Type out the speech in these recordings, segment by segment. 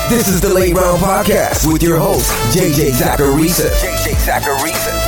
This is the Late Round Podcast with your host, JJ Zachariason. JJ Zachariason.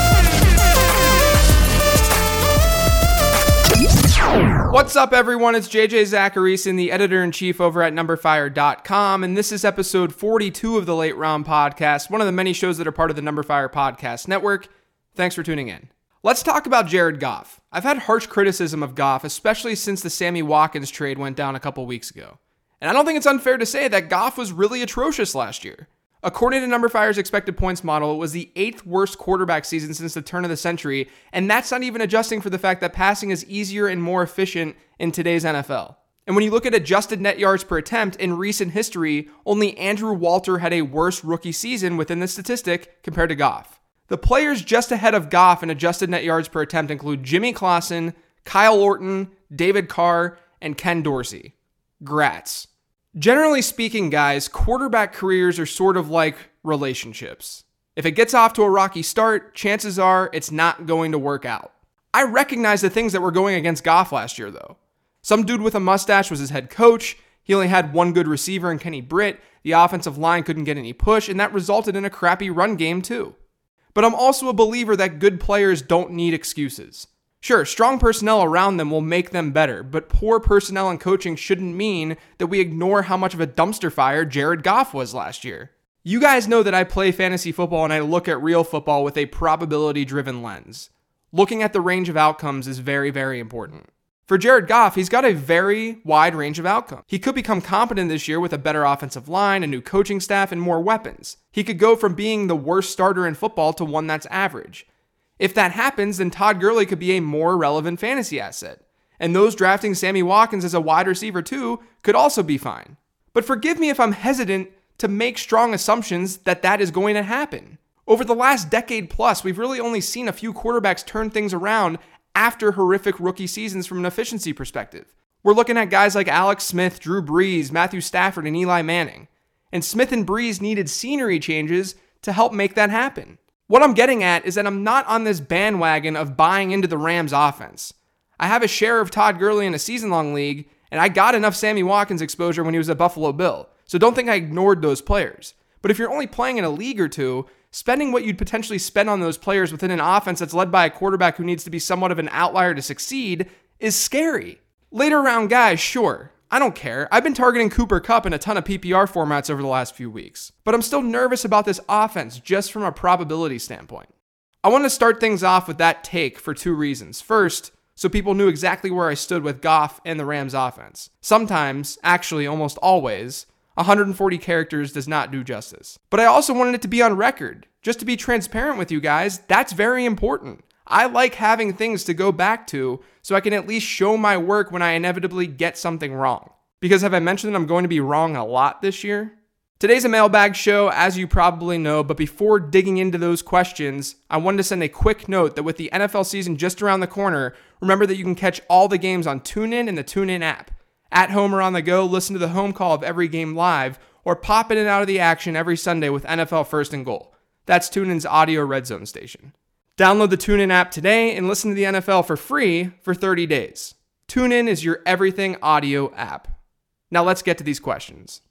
What's up, everyone? It's JJ Zachariason, the editor-in-chief over at numberfire.com, and this is episode 42 of the Late Round Podcast, one of the many shows that are part of the Numberfire Podcast Network. Thanks for tuning in. Let's talk about Jared Goff. I've had harsh criticism of Goff, especially since the Sammy Watkins trade went down a couple weeks ago. And I don't think it's unfair to say that Goff was really atrocious last year. According to Numberfire's expected points model, it was the 8th worst quarterback season since the turn of the century, and that's not even adjusting for the fact that passing is easier and more efficient in today's NFL. And when you look at adjusted net yards per attempt in recent history, only Andrew Walter had a worse rookie season within the statistic compared to Goff. The players just ahead of Goff in adjusted net yards per attempt include Jimmy Clausen, Kyle Orton, David Carr, and Ken Dorsey. Grats. Generally speaking, guys, quarterback careers are sort of like relationships. If it gets off to a rocky start, chances are it's not going to work out. I recognize the things that were going against Goff last year, though. Some dude with a mustache was his head coach. He only had one good receiver in Kenny Britt. The offensive line couldn't get any push, and that resulted in a crappy run game, too. But I'm also a believer that good players don't need excuses. Sure, strong personnel around them will make them better, but poor personnel and coaching shouldn't mean that we ignore how much of a dumpster fire Jared Goff was last year. You guys know that I play fantasy football and I look at real football with a probability-driven lens. Looking at the range of outcomes is very, very important. For Jared Goff, he's got a very wide range of outcomes. He could become competent this year with a better offensive line, a new coaching staff, and more weapons. He could go from being the worst starter in football to one that's average. If that happens, then Todd Gurley could be a more relevant fantasy asset. And those drafting Sammy Watkins as a wide receiver too could also be fine. But forgive me if I'm hesitant to make strong assumptions that that is going to happen. Over the last decade plus, we've really only seen a few quarterbacks turn things around after horrific rookie seasons from an efficiency perspective. We're looking at guys like Alex Smith, Drew Brees, Matthew Stafford, and Eli Manning. And Smith and Brees needed scenery changes to help make that happen. What I'm getting at is that I'm not on this bandwagon of buying into the Rams offense. I have a share of Todd Gurley in a season-long league, and I got enough Sammy Watkins exposure when he was a Buffalo Bill, so don't think I ignored those players. But if you're only playing in a league or two, spending what you'd potentially spend on those players within an offense that's led by a quarterback who needs to be somewhat of an outlier to succeed is scary. Later round guys, sure. I don't care. I've been targeting Cooper Kupp in a ton of PPR formats over the last few weeks, but I'm still nervous about this offense just from a probability standpoint. I want to start things off with that take for two reasons. First, so people knew exactly where I stood with Goff and the Rams offense. Sometimes, actually almost always, 140 characters does not do justice. But I also wanted it to be on record. Just to be transparent with you guys, that's very important. I like having things to go back to so I can at least show my work when I inevitably get something wrong. Because have I mentioned that I'm going to be wrong a lot this year? Today's a mailbag show, as you probably know, but before digging into those questions, I wanted to send a quick note that with the NFL season just around the corner, remember that you can catch all the games on TuneIn and the TuneIn app. At home or on the go, listen to the home call of every game live, or pop in and out of the action every Sunday with NFL First and Goal. That's TuneIn's audio red zone station. Download the TuneIn app today and listen to the NFL for free for 30 days. TuneIn is your everything audio app. Now let's get to these questions.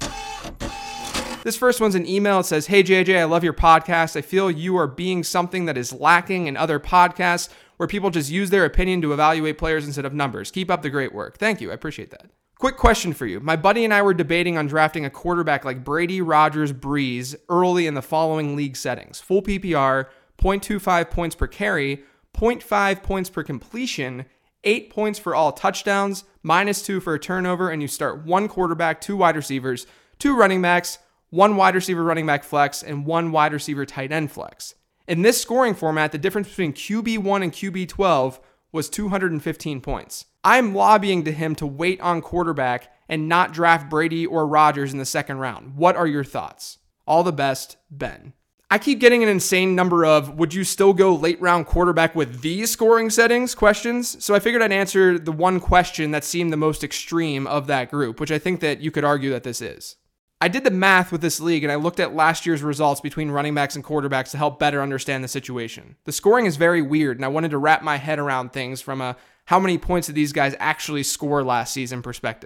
This first one's an email. It says, "Hey JJ, I love your podcast. I feel you are being something that is lacking in other podcasts where people just use their opinion to evaluate players instead of numbers. Keep up the great work." Thank you. I appreciate that. Quick question for you. My buddy and I were debating on drafting a quarterback like Brady, Rodgers, Brees early in the following league settings. Full PPR, 0.25 points per carry, 0.5 points per completion, 8 points for all touchdowns, -2 for a turnover, and you start one quarterback, 2 wide receivers, 2 running backs, 1 wide receiver running back flex, and 1 wide receiver tight end flex. In this scoring format, the difference between QB1 and QB12 was 215 points. I'm lobbying to him to wait on quarterback and not draft Brady or Rodgers in the second round. What are your thoughts? All the best, Ben. I keep getting an insane number of, would you still go late round quarterback with these scoring settings questions? So I figured I'd answer the one question that seemed the most extreme of that group, which I think that you could argue that this is. I did the math with this league and I looked at last year's results between running backs and quarterbacks to help better understand the situation. The scoring is very weird and I wanted to wrap my head around things from a how many points did these guys actually score last season perspective.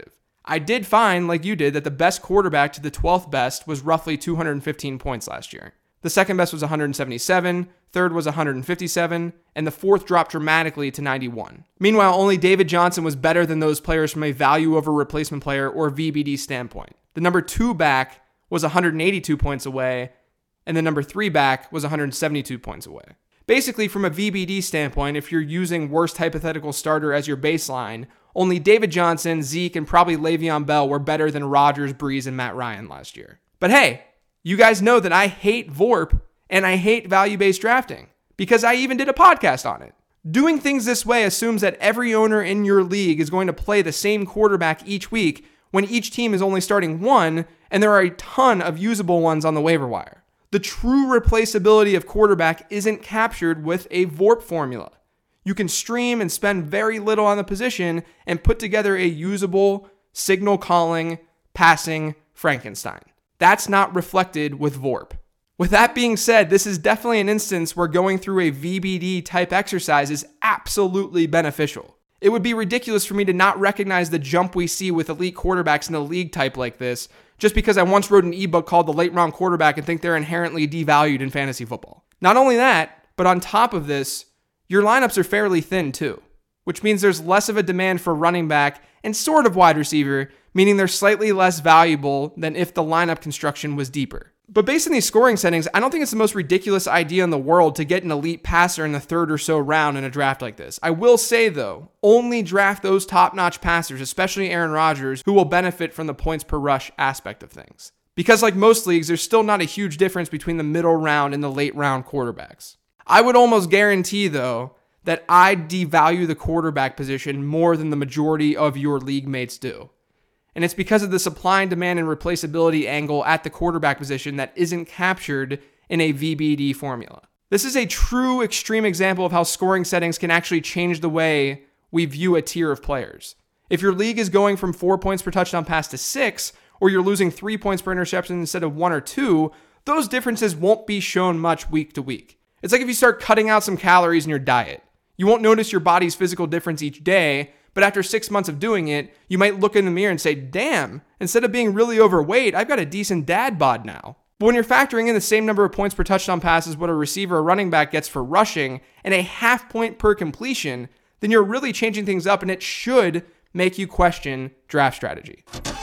I did find, like you did, that the best quarterback to the 12th best was roughly 215 points last year. The second best was 177, third was 157, and the fourth dropped dramatically to 91. Meanwhile, only David Johnson was better than those players from a value over replacement player or VBD standpoint. The number 2 back was 182 points away, and the number 3 back was 172 points away. Basically, from a VBD standpoint, if you're using worst hypothetical starter as your baseline, only David Johnson, Zeke, and probably Le'Veon Bell were better than Rodgers, Breeze, and Matt Ryan last year. But hey, you guys know that I hate VORP and I hate value-based drafting because I even did a podcast on it. Doing things this way assumes that every owner in your league is going to play the same quarterback each week when each team is only starting one and there are a ton of usable ones on the waiver wire. The true replaceability of quarterback isn't captured with a VORP formula. You can stream and spend very little on the position and put together a usable, signal calling, passing Frankenstein. That's not reflected with VORP. With that being said, this is definitely an instance where going through a VBD type exercise is absolutely beneficial. It would be ridiculous for me to not recognize the jump we see with elite quarterbacks in a league type like this, just because I once wrote an ebook called The Late Round Quarterback and think they're inherently devalued in fantasy football. Not only that, but on top of this, your lineups are fairly thin too, which means there's less of a demand for running back and sort of wide receiver, meaning they're slightly less valuable than if the lineup construction was deeper. But based on these scoring settings, I don't think it's the most ridiculous idea in the world to get an elite passer in the third or so round in a draft like this. I will say though, only draft those top-notch passers, especially Aaron Rodgers, who will benefit from the points per rush aspect of things. Because like most leagues, there's still not a huge difference between the middle round and the late round quarterbacks. I would almost guarantee though, that I'd devalue the quarterback position more than the majority of your league mates do. And it's because of the supply and demand and replaceability angle at the quarterback position that isn't captured in a VBD formula. This is a true extreme example of how scoring settings can actually change the way we view a tier of players. If your league is going from 4 points per touchdown pass to 6, or you're losing 3 points per interception instead of 1 or 2, those differences won't be shown much week to week. It's like if you start cutting out some calories in your diet. You won't notice your body's physical difference each day, but after 6 months of doing it, you might look in the mirror and say, damn, instead of being really overweight, I've got a decent dad bod now. But when you're factoring in the same number of points per touchdown pass as what a receiver or running back gets for rushing and a half point per completion, then you're really changing things up and it should make you question draft strategy.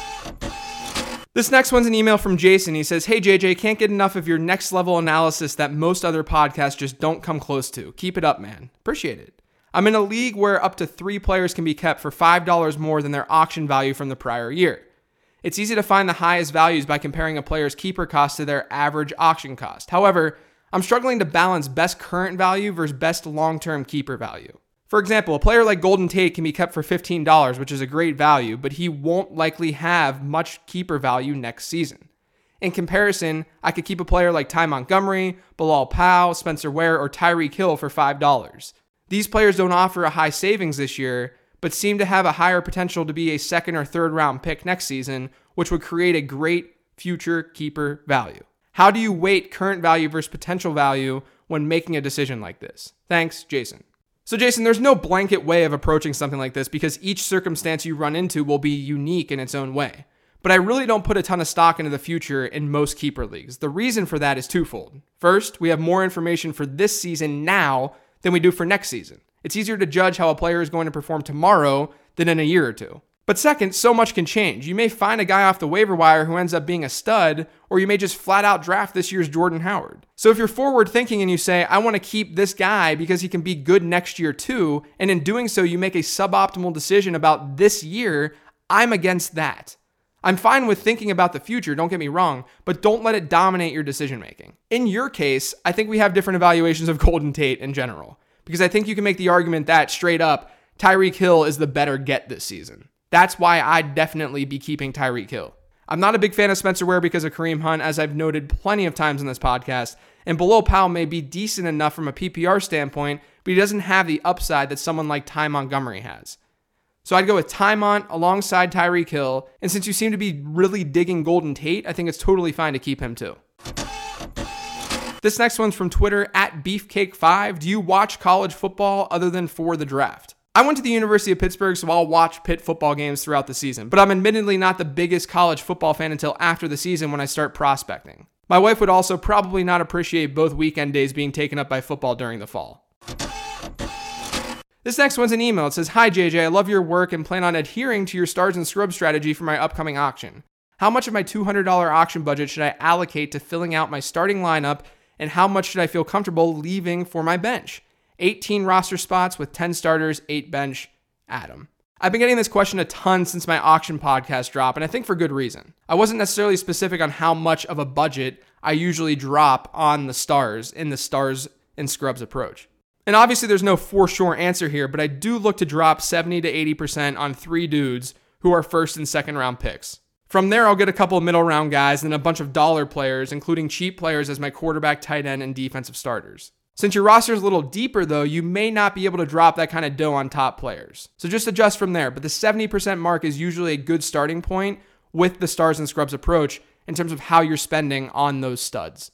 This next one's an email from Jason. He says, hey JJ, can't get enough of your next level analysis that most other podcasts just don't come close to. Keep it up, man. Appreciate it. I'm in a league where up to 3 players can be kept for $5 more than their auction value from the prior year. It's easy to find the highest values by comparing a player's keeper cost to their average auction cost. However, I'm struggling to balance best current value versus best long-term keeper value. For example, a player like Golden Tate can be kept for $15, which is a great value, but he won't likely have much keeper value next season. In comparison, I could keep a player like Ty Montgomery, Bilal Powell, Spencer Ware, or Tyreek Hill for $5. These players don't offer a high savings this year, but seem to have a higher potential to be a second or third round pick next season, which would create a great future keeper value. How do you weight current value versus potential value when making a decision like this? Thanks, Jason. So Jason, there's no blanket way of approaching something like this because each circumstance you run into will be unique in its own way. But I really don't put a ton of stock into the future in most keeper leagues. The reason for that is twofold. First, we have more information for this season now than we do for next season. It's easier to judge how a player is going to perform tomorrow than in a year or two. But second, so much can change. You may find a guy off the waiver wire who ends up being a stud, or you may just flat out draft this year's Jordan Howard. So if you're forward thinking and you say, I want to keep this guy because he can be good next year too, and in doing so you make a suboptimal decision about this year, I'm against that. I'm fine with thinking about the future, don't get me wrong, but don't let it dominate your decision making. In your case, I think we have different evaluations of Golden Tate in general, because I think you can make the argument that straight up, Tyreek Hill is the better get this season. That's why I'd definitely be keeping Tyreek Hill. I'm not a big fan of Spencer Ware because of Kareem Hunt, as I've noted plenty of times in this podcast, and Bilal Powell may be decent enough from a PPR standpoint, but he doesn't have the upside that someone like Ty Montgomery has. So I'd go with Ty Mont alongside Tyreek Hill, and since you seem to be really digging Golden Tate, I think it's totally fine to keep him too. This next one's from Twitter, @Beefcake5. Do you watch college football other than for the draft? I went to the University of Pittsburgh, so I'll watch Pitt football games throughout the season, but I'm admittedly not the biggest college football fan until after the season when I start prospecting. My wife would also probably not appreciate both weekend days being taken up by football during the fall. This next one's an email. It says, "Hi JJ, I love your work and plan on adhering to your stars and scrubs strategy for my upcoming auction. How much of my $200 auction budget should I allocate to filling out my starting lineup, and how much should I feel comfortable leaving for my bench? 18 roster spots with 10 starters, 8 bench, Adam." I've been getting this question a ton since my auction podcast drop, and I think for good reason. I wasn't necessarily specific on how much of a budget I usually drop on the stars in the stars and scrubs approach. And obviously there's no for sure answer here, but I do look to drop 70 to 80% on 3 dudes who are first and second round picks. From there, I'll get a couple of middle round guys and a bunch of dollar players, including cheap players as my quarterback, tight end, and defensive starters. Since your roster is a little deeper though, you may not be able to drop that kind of dough on top players. So just adjust from there, but the 70% mark is usually a good starting point with the stars and scrubs approach in terms of how you're spending on those studs.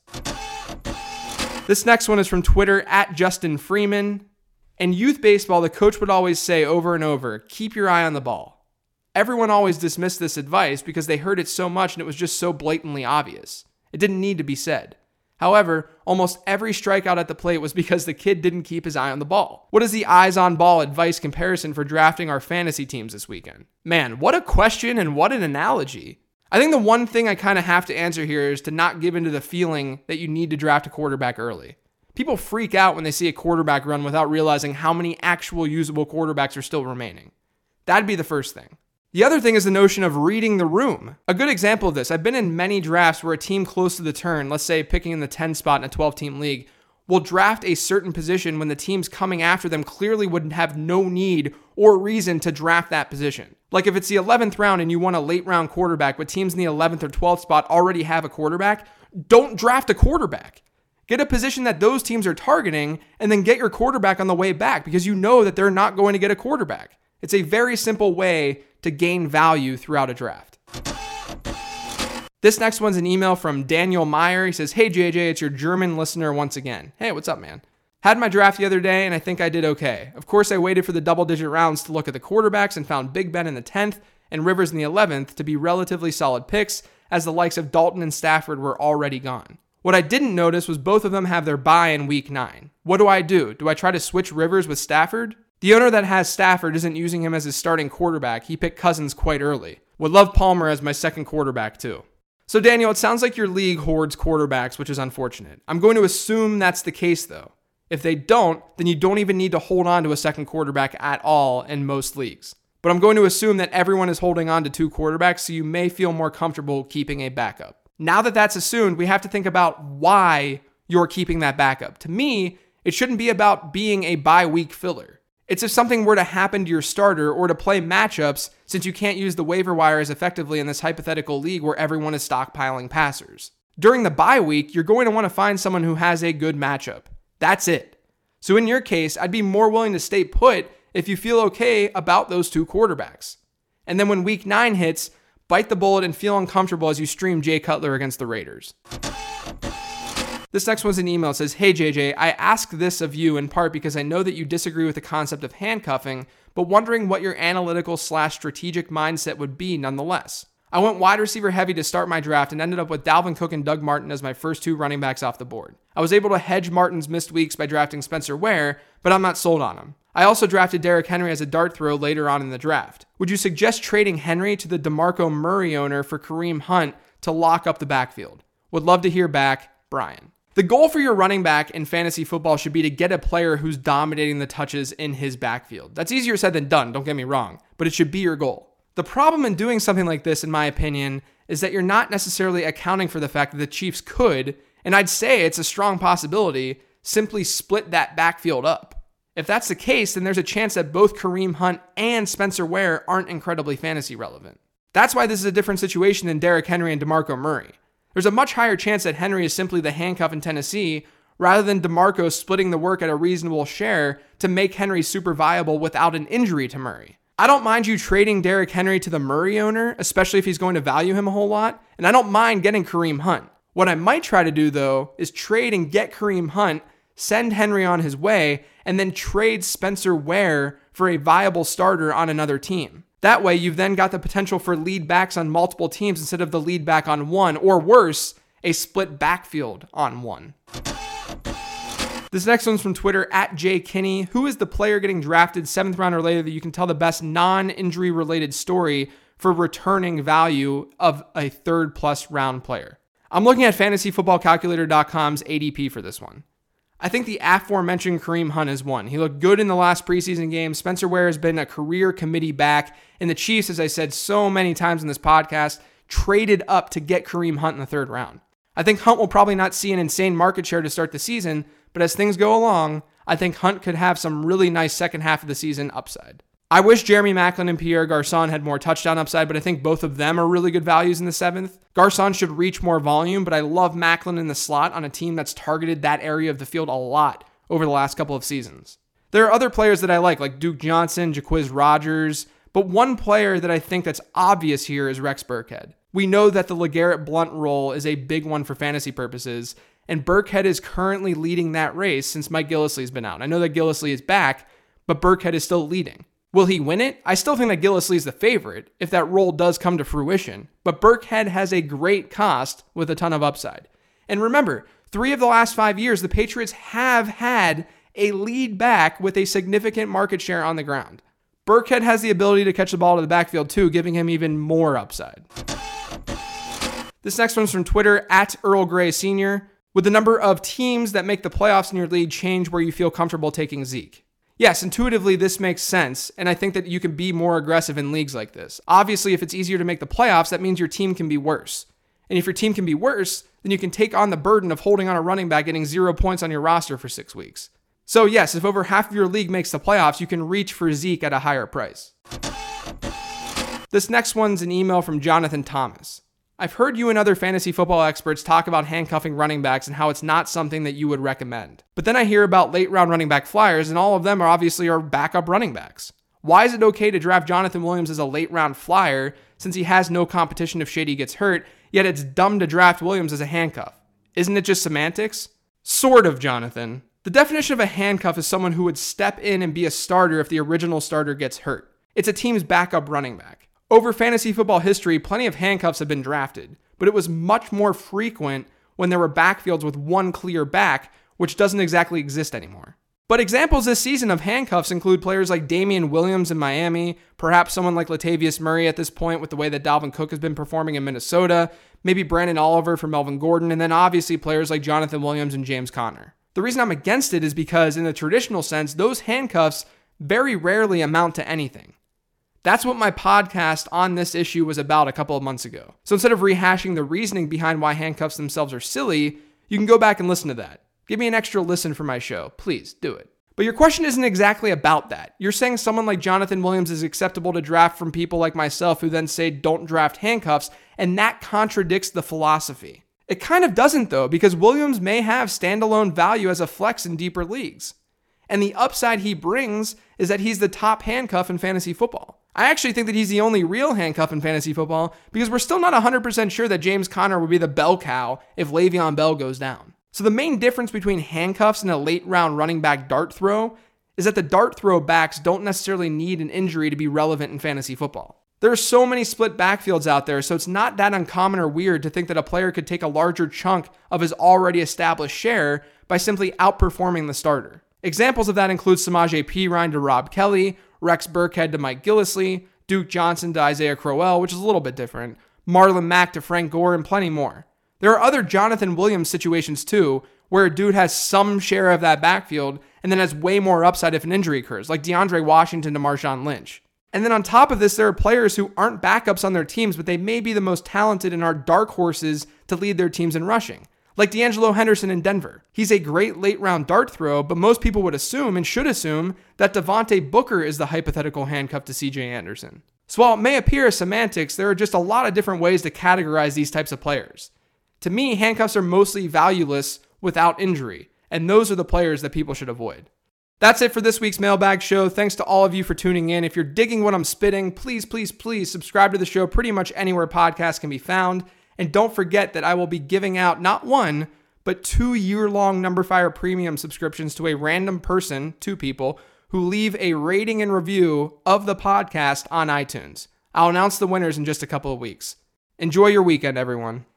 This next one is from Twitter @Justin Freeman. In youth baseball, the coach would always say over and over, keep your eye on the ball. Everyone always dismissed this advice because they heard it so much and it was just so blatantly obvious. It didn't need to be said. However, almost every strikeout at the plate was because the kid didn't keep his eye on the ball. What is the eyes on ball advice comparison for drafting our fantasy teams this weekend? Man, what a question and what an analogy. I think the one thing I kind of have to answer here is to not give into the feeling that you need to draft a quarterback early. People freak out when they see a quarterback run without realizing how many actual usable quarterbacks are still remaining. That'd be the first thing. The other thing is the notion of reading the room. A good example of this, I've been in many drafts where a team close to the turn, let's say picking in the 10 spot in a 12-team league, will draft a certain position when the teams coming after them clearly would have no need or reason to draft that position. Like if it's the 11th round and you want a late round quarterback, but teams in the 11th or 12th spot already have a quarterback, don't draft a quarterback. Get a position that those teams are targeting and then get your quarterback on the way back because you know that they're not going to get a quarterback. It's a very simple way to gain value throughout a draft. This next one's an email from Daniel Meyer. He says, "Hey JJ, it's your German listener once again. Hey, what's up, man? Had my draft the other day and I think I did okay. Of course, I waited for the double-digit rounds to look at the quarterbacks and found Big Ben in the 10th and Rivers in the 11th to be relatively solid picks as the likes of Dalton and Stafford were already gone. What I didn't notice was both of them have their bye in week 9. What do I do? Do I try to switch Rivers with Stafford? The owner that has Stafford isn't using him as his starting quarterback. He picked Cousins quite early. Would love Palmer as my second quarterback too." So Daniel, it sounds like your league hoards quarterbacks, which is unfortunate. I'm going to assume that's the case though. If they don't, then you don't even need to hold on to a second quarterback at all in most leagues. But I'm going to assume that everyone is holding on to 2 quarterbacks, so you may feel more comfortable keeping a backup. Now that that's assumed, we have to think about why you're keeping that backup. To me, it shouldn't be about being a bye week filler. It's if something were to happen to your starter or to play matchups, since you can't use the waiver wire as effectively in this hypothetical league where everyone is stockpiling passers. During the bye week, you're going to want to find someone who has a good matchup. That's it. So in your case, I'd be more willing to stay put if you feel okay about those 2 quarterbacks. And then when week 9 hits, bite the bullet and feel uncomfortable as you stream Jay Cutler against the Raiders. This next one's an email. It says, "Hey JJ, I ask this of you in part because I know that you disagree with the concept of handcuffing, but wondering what your analytical/strategic mindset would be nonetheless. I went wide receiver heavy to start my draft and ended up with Dalvin Cook and Doug Martin as my first 2 running backs off the board. I was able to hedge Martin's missed weeks by drafting Spencer Ware, but I'm not sold on him. I also drafted Derrick Henry as a dart throw later on in the draft. Would you suggest trading Henry to the DeMarco Murray owner for Kareem Hunt to lock up the backfield? Would love to hear back, Brian." The goal for your running back in fantasy football should be to get a player who's dominating the touches in his backfield. That's easier said than done, don't get me wrong, but it should be your goal. The problem in doing something like this, in my opinion, is that you're not necessarily accounting for the fact that the Chiefs could, and I'd say it's a strong possibility, simply split that backfield up. If that's the case, then there's a chance that both Kareem Hunt and Spencer Ware aren't incredibly fantasy relevant. That's why this is a different situation than Derrick Henry and DeMarco Murray. There's a much higher chance that Henry is simply the handcuff in Tennessee rather than DeMarco splitting the work at a reasonable share to make Henry super viable without an injury to Murray. I don't mind you trading Derrick Henry to the Murray owner, especially if he's going to value him a whole lot, and I don't mind getting Kareem Hunt. What I might try to do, though, is trade and get Kareem Hunt, send Henry on his way, and then trade Spencer Ware for a viable starter on another team. That way, you've then got the potential for lead backs on multiple teams instead of the lead back on one, or worse, a split backfield on one. This next one's from Twitter, @JKinney. Who is the player getting drafted 7th round or later that you can tell the best non-injury related story for returning value of a 3rd+ round player? I'm looking at fantasyfootballcalculator.com's ADP for this one. I think the aforementioned Kareem Hunt is one. He looked good in the last preseason game. Spencer Ware has been a career committee back, and the Chiefs, as I said so many times in this podcast, traded up to get Kareem Hunt in the 3rd round. I think Hunt will probably not see an insane market share to start the season, but as things go along, I think Hunt could have some really nice second half of the season upside. I wish Jeremy Maclin and Pierre Garçon had more touchdown upside, but I think both of them are really good values in the 7th. Garçon should reach more volume, but I love Maclin in the slot on a team that's targeted that area of the field a lot over the last couple of seasons. There are other players that I like Duke Johnson, Jacquizz Rodgers, but one player that I think that's obvious here is Rex Burkhead. We know that the LeGarrette Blount role is a big one for fantasy purposes, and Burkhead is currently leading that race since Mike Gillislee's been out. I know that Gillislee is back, but Burkhead is still leading. Will he win it? I still think that Gillislee is the favorite if that role does come to fruition, but Burkhead has a great cost with a ton of upside. And remember, 3 of the last 5 years, the Patriots have had a lead back with a significant market share on the ground. Burkhead has the ability to catch the ball to the backfield too, giving him even more upside. This next one's from Twitter, @EarlGray Sr. Would the number of teams that make the playoffs in your league change where you feel comfortable taking Zeke? Yes, intuitively this makes sense, and I think that you can be more aggressive in leagues like this. Obviously, if it's easier to make the playoffs, that means your team can be worse. And if your team can be worse, then you can take on the burden of holding on a running back getting 0 points on your roster for 6 weeks. So yes, if over half of your league makes the playoffs, you can reach for Zeke at a higher price. This next one's an email from Jonathan Thomas. I've heard you and other fantasy football experts talk about handcuffing running backs and how it's not something that you would recommend. But then I hear about late round running back flyers, and all of them are obviously backup running backs. Why is it okay to draft Jonathan Williams as a late round flyer since he has no competition if Shady gets hurt, yet it's dumb to draft Williams as a handcuff? Isn't it just semantics? Sort of, Jonathan. The definition of a handcuff is someone who would step in and be a starter if the original starter gets hurt. It's a team's backup running back. Over fantasy football history, plenty of handcuffs have been drafted, but it was much more frequent when there were backfields with one clear back, which doesn't exactly exist anymore. But examples this season of handcuffs include players like Damian Williams in Miami, perhaps someone like Latavius Murray at this point with the way that Dalvin Cook has been performing in Minnesota, maybe Brandon Oliver for Melvin Gordon, and then obviously players like Jonathan Williams and James Conner. The reason I'm against it is because in the traditional sense, those handcuffs very rarely amount to anything. That's what my podcast on this issue was about a couple of months ago. So instead of rehashing the reasoning behind why handcuffs themselves are silly, you can go back and listen to that. Give me an extra listen for my show. Please do it. But your question isn't exactly about that. You're saying someone like Jonathan Williams is acceptable to draft from people like myself who then say don't draft handcuffs, and that contradicts the philosophy. It kind of doesn't though, because Williams may have standalone value as a flex in deeper leagues. And the upside he brings is that he's the top handcuff in fantasy football. I actually think that he's the only real handcuff in fantasy football because we're still not 100% sure that James Conner would be the bell cow if Le'Veon Bell goes down. So the main difference between handcuffs and a late round running back dart throw is that the dart throw backs don't necessarily need an injury to be relevant in fantasy football. There are so many split backfields out there, so it's not that uncommon or weird to think that a player could take a larger chunk of his already established share by simply outperforming the starter. Examples of that include Samaje Perine to Rob Kelly, Rex Burkhead to Mike Gillislee, Duke Johnson to Isaiah Crowell, which is a little bit different, Marlon Mack to Frank Gore, and plenty more. There are other Jonathan Williams situations too, where a dude has some share of that backfield and then has way more upside if an injury occurs, like DeAndre Washington to Marshawn Lynch. And then on top of this, there are players who aren't backups on their teams, but they may be the most talented and are dark horses to lead their teams in rushing, like D'Angelo Henderson in Denver. He's a great late round dart throw, but most people would assume and should assume that Devontae Booker is the hypothetical handcuff to CJ Anderson. So while it may appear as semantics, there are just a lot of different ways to categorize these types of players. To me, handcuffs are mostly valueless without injury, and those are the players that people should avoid. That's it for this week's Mailbag Show. Thanks to all of you for tuning in. If you're digging what I'm spitting, please subscribe to the show pretty much anywhere podcasts can be found. And don't forget that I will be giving out not one, but 2 year-long Number Fire Premium subscriptions to a random person, 2 people, who leave a rating and review of the podcast on iTunes. I'll announce the winners in just a couple of weeks. Enjoy your weekend, everyone.